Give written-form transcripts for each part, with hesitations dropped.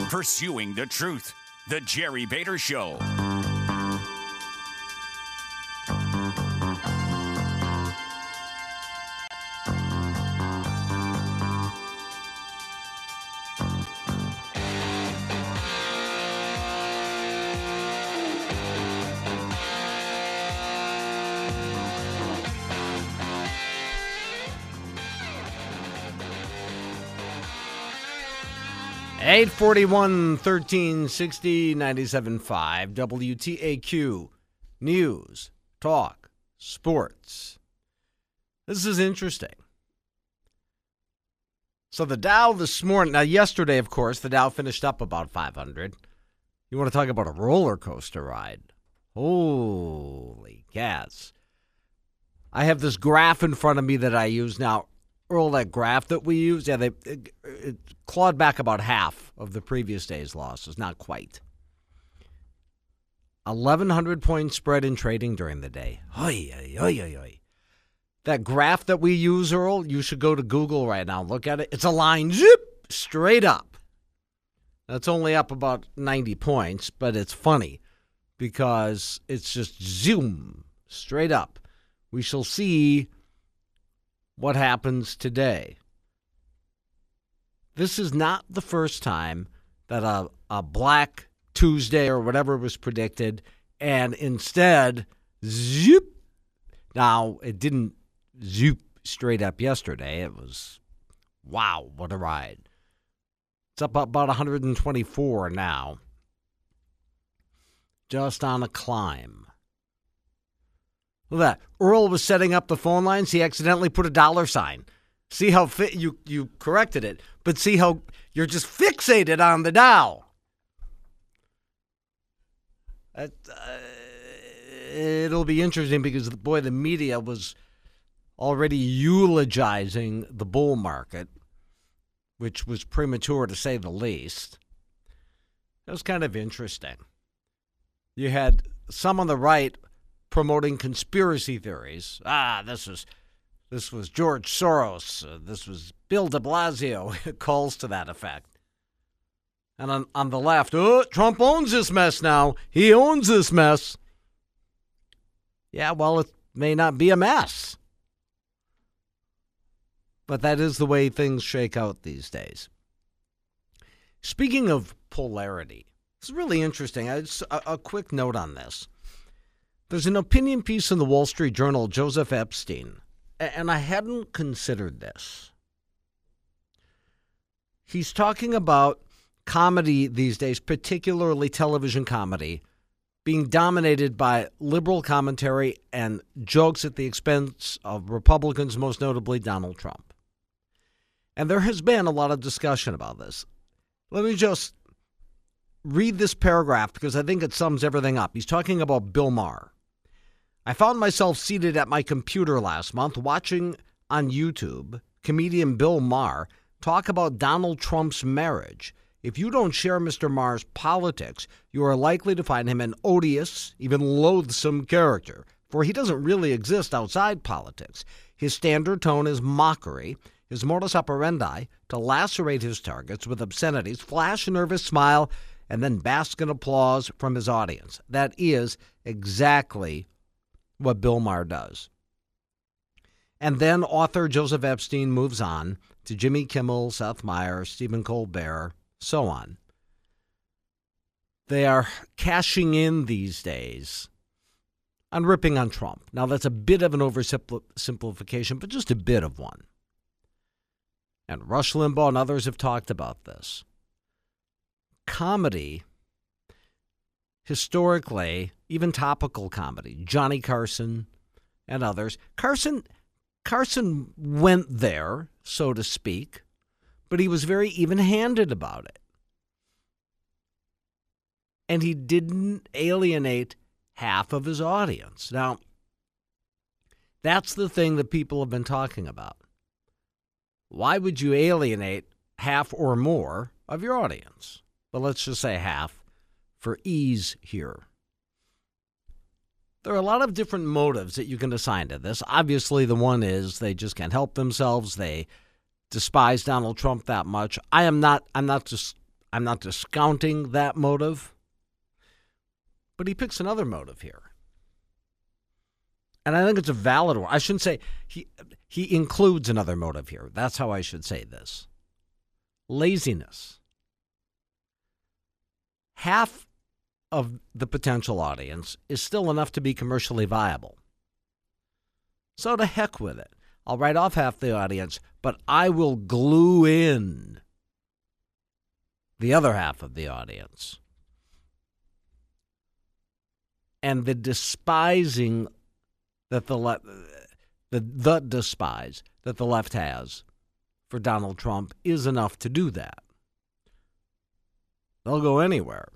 Pursuing the truth. The Jerry Bader Show. Eight 1360 97.5 WTAQ News Talk Sports. This is interesting. So the Dow this morning, now yesterday, of course, the Dow finished up about 500. You want to talk about a roller coaster ride? Holy cats. I have this graph in front of me that I use now. Earl, that graph that we use, it clawed back about half of the previous day's losses, not quite. 1,100 point spread in trading during the day. Oy, oy, oy, oy, oy. That graph that we use, Earl, you should go to Google right now and look at it. It's a line, zip, straight up. That's only up about 90 points, but it's funny because it's just zoom, straight up. We shall see what happens today. This is not the first time that a Black Tuesday or whatever was predicted, and instead, zoop. Now, it didn't zoop straight up yesterday. It was, wow, what a ride. It's up about 124 now. Just on a climb. Look at that. Earl was setting up the phone lines. He accidentally put a dollar sign. See how you corrected it, but see how you're just fixated on the Dow. It'll be interesting because, boy, the media was already eulogizing the bull market, which was premature to say the least. It was kind of interesting. You had some on the right promoting conspiracy theories. This was George Soros. This was Bill de Blasio. Calls to that effect. And on the left, Trump owns this mess now. He owns this mess. Yeah, well, it may not be a mess. But that is the way things shake out these days. Speaking of polarity, it's really interesting. A quick note on this. There's an opinion piece in the Wall Street Journal, Joseph Epstein, and I hadn't considered this. He's talking about comedy these days, particularly television comedy, being dominated by liberal commentary and jokes at the expense of Republicans, most notably Donald Trump. And there has been a lot of discussion about this. Let me just read this paragraph because I think it sums everything up. He's talking about Bill Maher. I found myself seated at my computer last month watching on YouTube comedian Bill Maher talk about Donald Trump's marriage. If you don't share Mr. Maher's politics, you are likely to find him an odious, even loathsome character, for he doesn't really exist outside politics. His standard tone is mockery, his modus operandi to lacerate his targets with obscenities, flash a nervous smile, and then bask in applause from his audience. That is exactly what Bill Maher does. And then author Joseph Epstein moves on to Jimmy Kimmel, Seth Meyers, Stephen Colbert, so on. They are cashing in these days on ripping on Trump. Now, that's a bit of an oversimplification, but just a bit of one. And Rush Limbaugh and others have talked about this. Comedy, historically, even topical comedy, Johnny Carson and others. Carson went there, so to speak, but he was very even-handed about it. And he didn't alienate half of his audience. Now, that's the thing that people have been talking about. Why would you alienate half or more of your audience? But let's just say half for ease here. There are a lot of different motives that you can assign to this. Obviously, the one is they just can't help themselves. They despise Donald Trump that much. I'm not I'm not discounting that motive. But he picks another motive here. And I think it's a valid one. I shouldn't say he includes another motive here. That's how I should say this. Laziness. Half of the potential audience is still enough to be commercially viable. So to heck with it. I'll write off half the audience, but I will glue in the other half of the audience. And the despising that the despise that the left has for Donald Trump is enough to do that. They'll go anywhere.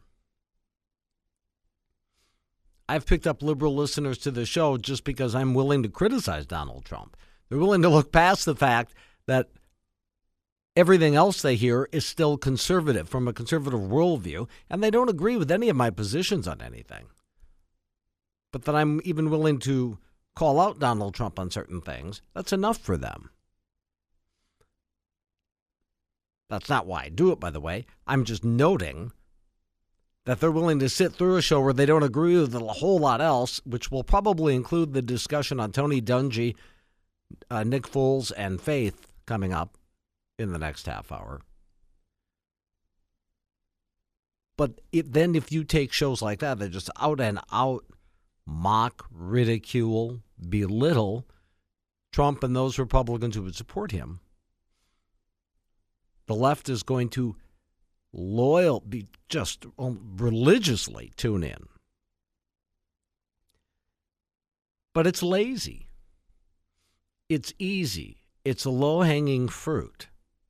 I've picked up liberal listeners to the show just because I'm willing to criticize Donald Trump. They're willing to look past the fact that everything else they hear is still conservative, from a conservative worldview, and they don't agree with any of my positions on anything. But that I'm even willing to call out Donald Trump on certain things, that's enough for them. That's not why I do it, by the way. I'm just noting that they're willing to sit through a show where they don't agree with a whole lot else, which will probably include the discussion on Tony Dungy, Nick Foles, and Faith coming up in the next half hour. But then if you take shows like that, they're just out and out mock, ridicule, belittle Trump and those Republicans who would support him. The left is going to be just religiously tune in. But it's lazy. It's easy. It's a low-hanging fruit.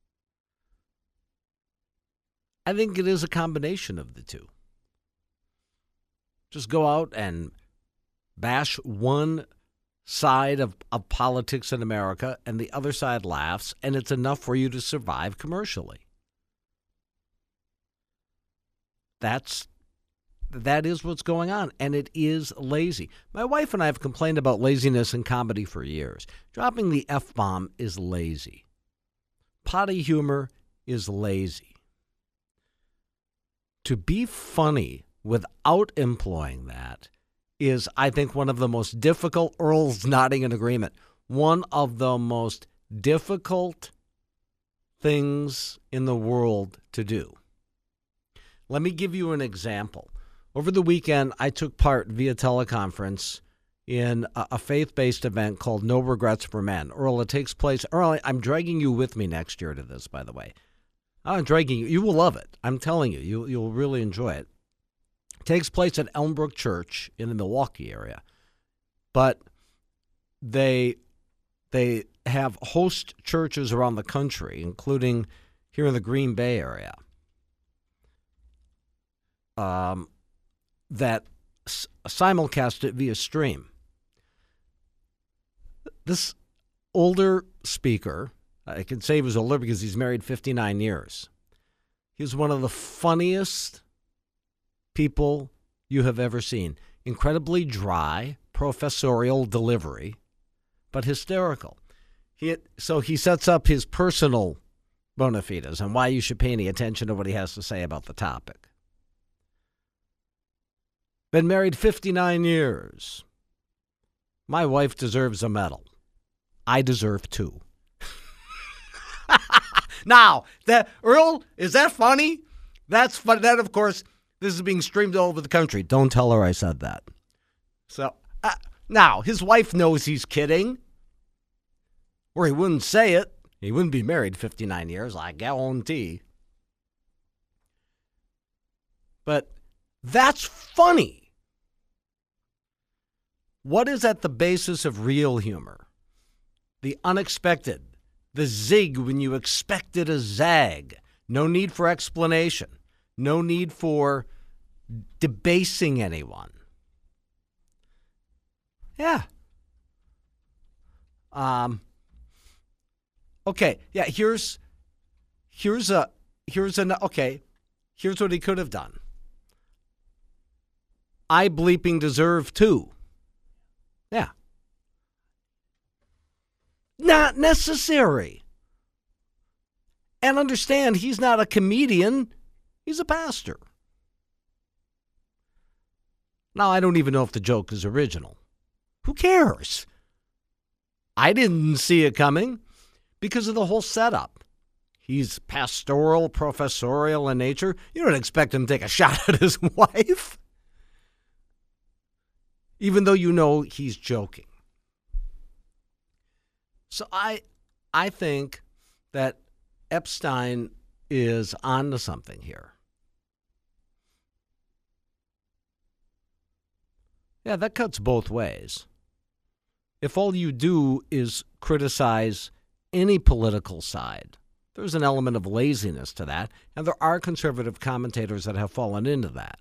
I think it is a combination of the two. Just go out and bash one side of politics in America and the other side laughs, and it's enough for you to survive commercially. That is what's going on, and it is lazy. My wife and I have complained about laziness in comedy for years. Dropping the F-bomb is lazy. Potty humor is lazy. To be funny without employing that is, I think, one of the most difficult, Earl's nodding in agreement, one of the most difficult things in the world to do. Let me give you an example. Over the weekend, I took part via teleconference in a faith-based event called No Regrets for Men. Earl, it takes place, Earl, I'm dragging you with me next year to this, by the way. I'm dragging you. You will love it. I'm telling you, you'll really enjoy it. It takes place at Elmbrook Church in the Milwaukee area. But they have host churches around the country, including here in the Green Bay area, that simulcast it via stream. This older speaker, I can say he was older because he's married 59 years. He's one of the funniest people you have ever seen. Incredibly dry, professorial delivery, but hysterical. So he sets up his personal bona fides and why you should pay any attention to what he has to say about the topic. Been married 59 years. My wife deserves a medal. I deserve 2. Now, Earl, is that funny? That's fun. That, of course, this is being streamed all over the country. Don't tell her I said that. So, now, his wife knows he's kidding. Or he wouldn't say it. He wouldn't be married 59 years, I guarantee. But that's funny. What is at the basis of real humor? The unexpected. The zig when you expected a zag. No need for explanation. No need for debasing anyone. Yeah. Okay. Yeah. Here's what he could have done. I bleeping deserve 2. Yeah. Not necessary. And understand, he's not a comedian. He's a pastor. Now, I don't even know if the joke is original. Who cares? I didn't see it coming because of the whole setup. He's pastoral, professorial in nature. You don't expect him to take a shot at his wife, even though you know he's joking. So I think that Epstein is onto something here. Yeah, that cuts both ways. If all you do is criticize any political side, there's an element of laziness to that, and there are conservative commentators that have fallen into that.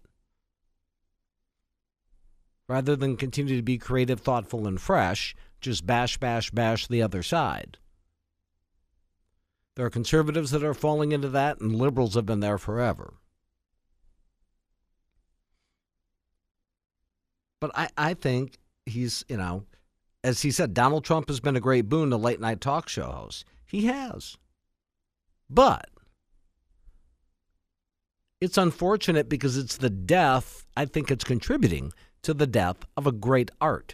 Rather than continue to be creative, thoughtful, and fresh, just bash the other side. There are conservatives that are falling into that, and liberals have been there forever. But I think he's, as he said, Donald Trump has been a great boon to late-night talk show hosts. He has. But it's unfortunate because it's the death, I think it's contributing to the death of a great art.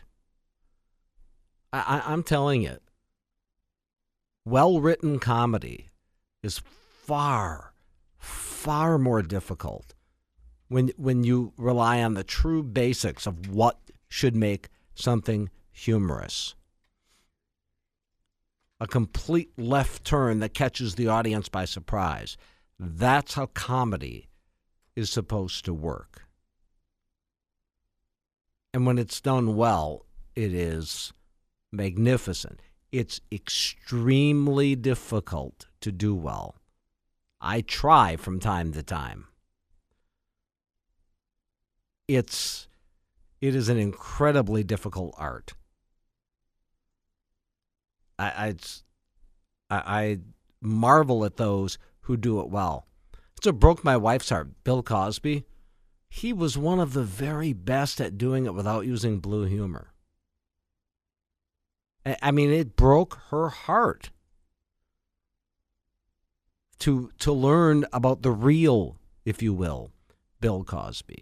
I'm telling you, well-written comedy is far, far more difficult when you rely on the true basics of what should make something humorous. A complete left turn that catches the audience by surprise. That's how comedy is supposed to work. And when it's done well, it is magnificent. It's extremely difficult to do well. I try from time to time. It is an incredibly difficult art. I marvel at those who do it well. It's what broke my wife's heart. Bill Cosby, he was one of the very best at doing it without using blue humor. I mean, it broke her heart to learn about the real, if you will, Bill Cosby.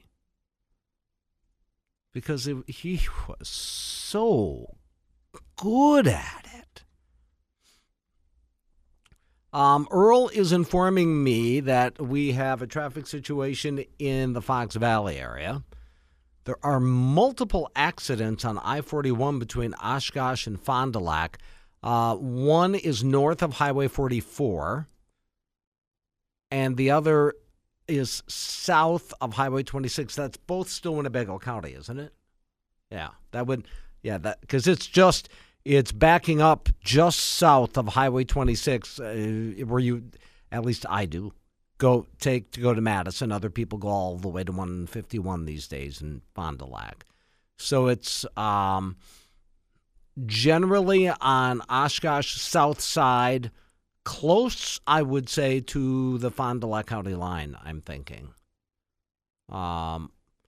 Because he was so good at it. Earl is informing me that we have a traffic situation in the Fox Valley area. There are multiple accidents on I-41 between Oshkosh and Fond du Lac. One is north of Highway 44, and the other is south of Highway 26. That's both still Winnebago County, isn't it? Yeah, because it's backing up just south of Highway 26, where you, at least I do, go to Madison. Other people go all the way to 151 these days in Fond du Lac. So it's generally on Oshkosh south side, close, I would say, to the Fond du Lac County line, I'm thinking. And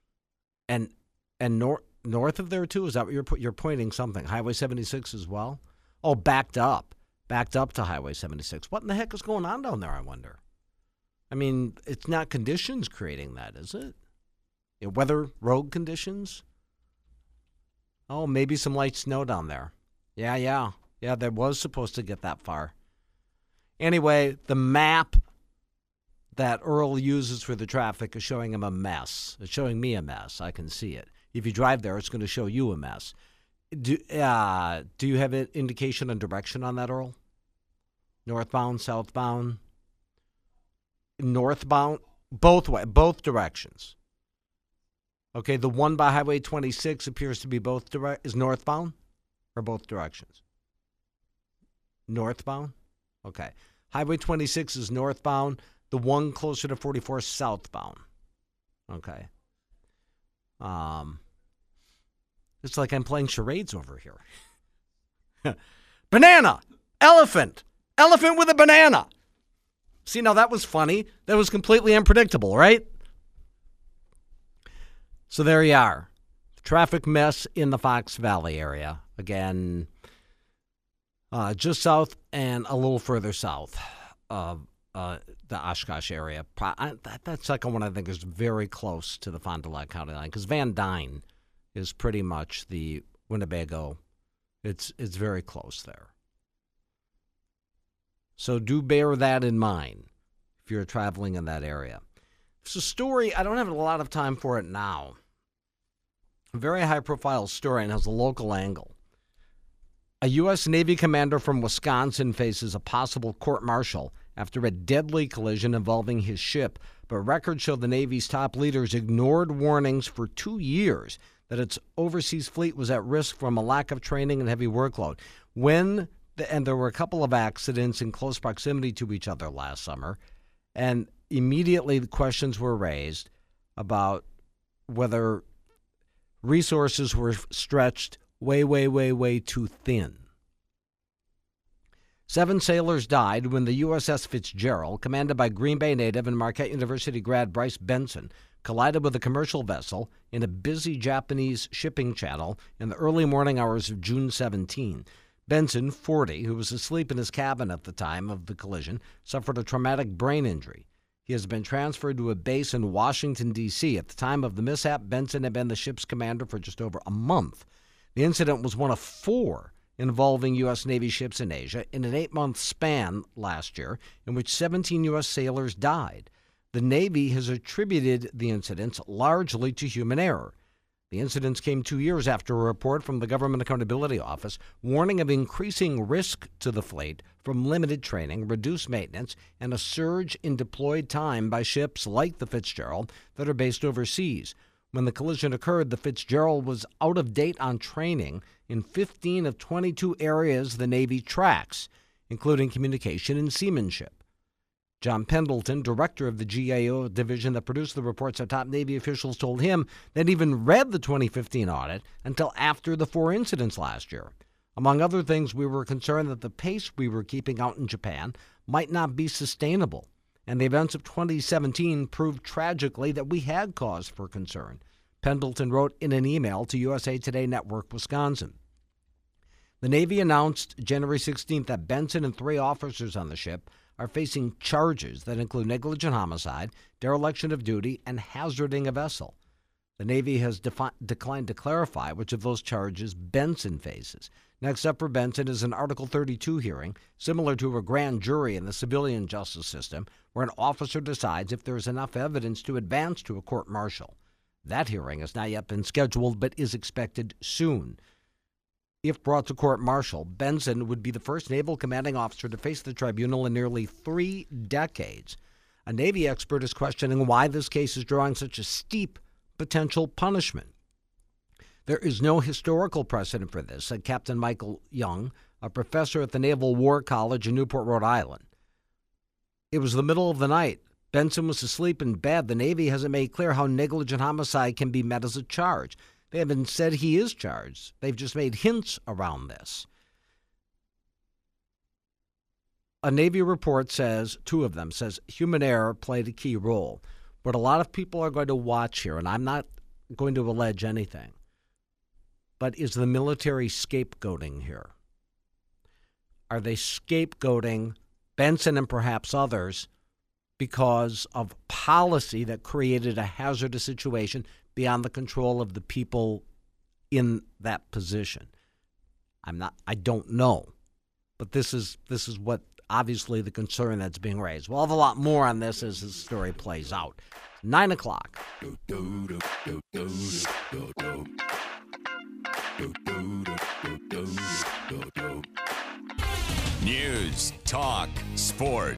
north of there, too? Is that what you're pointing something? Highway 76 as well? Oh, backed up to Highway 76. What in the heck is going on down there, I wonder? I mean, it's not conditions creating that, is it? Weather, road conditions? Oh, maybe some light snow down there. Yeah, there was supposed to get that far. Anyway, the map that Earl uses for the traffic is showing him a mess. It's showing me a mess. I can see it. If you drive there, it's going to show you a mess. Do you have an indication on direction on that, Earl? Northbound, southbound? Northbound? Both directions. Okay, the one by Highway 26 appears to be is northbound or both directions? Northbound? Okay. Highway 26 is northbound. The one closer to 44 is southbound. Okay. It's like I'm playing charades over here. Banana! Elephant! Elephant with a banana! See, now that was funny. That was completely unpredictable, right? So there you are. Traffic mess in the Fox Valley area. Again, just south and a little further south of Oshkosh area. That second one, I think, is very close to the Fond du Lac County line because Van Dyne is pretty much the Winnebago. It's very close there. So do bear that in mind if you're traveling in that area. It's a story, I don't have a lot of time for it now. A very high-profile story and has a local angle. A U.S. Navy commander from Wisconsin faces a possible court-martial after a deadly collision involving his ship, but records show the Navy's top leaders ignored warnings for 2 years that its overseas fleet was at risk from a lack of training and heavy workload. And there were a couple of accidents in close proximity to each other last summer, and immediately the questions were raised about whether resources were stretched way too thin. 7 sailors died when the USS Fitzgerald, commanded by Green Bay native and Marquette University grad Bryce Benson, collided with a commercial vessel in a busy Japanese shipping channel in the early morning hours of June 17. Benson, 40, who was asleep in his cabin at the time of the collision, suffered a traumatic brain injury. He has been transferred to a base in Washington, D.C. At the time of the mishap, Benson had been the ship's commander for just over a month. The incident was one of 4 involving U.S. Navy ships in Asia in an 8-month span last year, in which 17 U.S. sailors died. The Navy has attributed the incidents largely to human error. The incidents came 2 years after a report from the Government Accountability Office warning of increasing risk to the fleet from limited training, reduced maintenance, and a surge in deployed time by ships like the Fitzgerald that are based overseas. When the collision occurred, the Fitzgerald was out of date on training in 15 of 22 areas the Navy tracks, including communication and seamanship. John Pendleton, director of the GAO division that produced the reports, our top Navy officials told him they hadn't even read the 2015 audit until after the 4 incidents last year. Among other things, we were concerned that the pace we were keeping out in Japan might not be sustainable, and the events of 2017 proved tragically that we had cause for concern, Pendleton wrote in an email to USA Today Network Wisconsin. The Navy announced January 16th that Benson and 3 officers on the ship are facing charges that include negligent homicide, dereliction of duty, and hazarding a vessel. The Navy has declined to clarify which of those charges Benson faces. Next up for Benson is an Article 32 hearing, similar to a grand jury in the civilian justice system, where an officer decides if there is enough evidence to advance to a court-martial. That hearing has not yet been scheduled, but is expected soon. If brought to court-martial, Benson would be the first naval commanding officer to face the tribunal in nearly 3 decades. A Navy expert is questioning why this case is drawing such a steep potential punishment. There is no historical precedent for this, said Captain Michael Young, a professor at the Naval War College in Newport, Rhode Island. It was the middle of the night. Benson was asleep in bed. The Navy hasn't made clear how negligent homicide can be met as a charge. They haven't said he is charged. They've just made hints around this. A Navy report says, 2 of them, says human error played a key role. What a lot of people are going to watch here, and I'm not going to allege anything, but is the military scapegoating here? Are they scapegoating Benson and perhaps others because of policy that created a hazardous situation beyond the control of the people in that position? I don't know, but this is what obviously the concern that's being raised. We'll have a lot more on this as the story plays out. 9 o'clock. News, talk, sports.